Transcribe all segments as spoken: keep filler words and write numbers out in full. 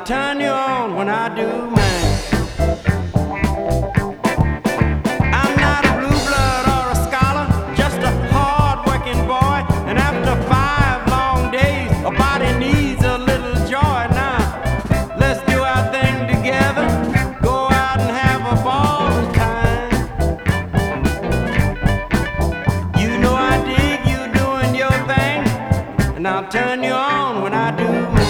I'll turn you on when I do mine. I'm not a blue blood or a scholar, just a hard-working boy. And after five long days, a body needs a little joy. Now, let's do our thing together, go out and have a ball time. You know I dig you doing your thing, and I'll turn you on when I do mine.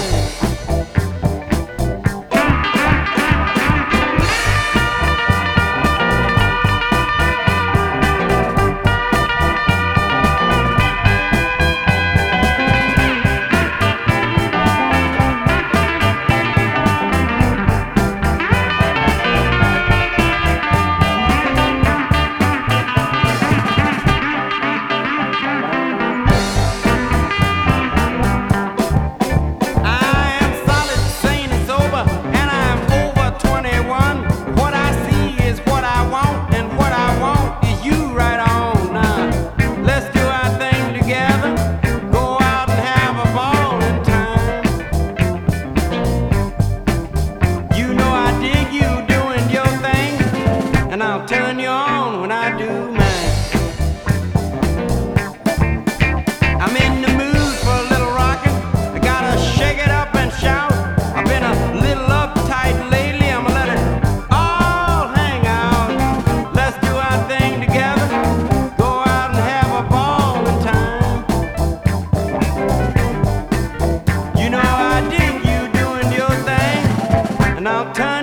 And I'll turn you on when I do mine. I'm in the mood for a little rockin'. I gotta shake it up and shout. I've been a little uptight lately. I'ma let it all hang out. Let's do our thing together, go out and have a ball in time. You know I dig you doing your thing, and I'll turn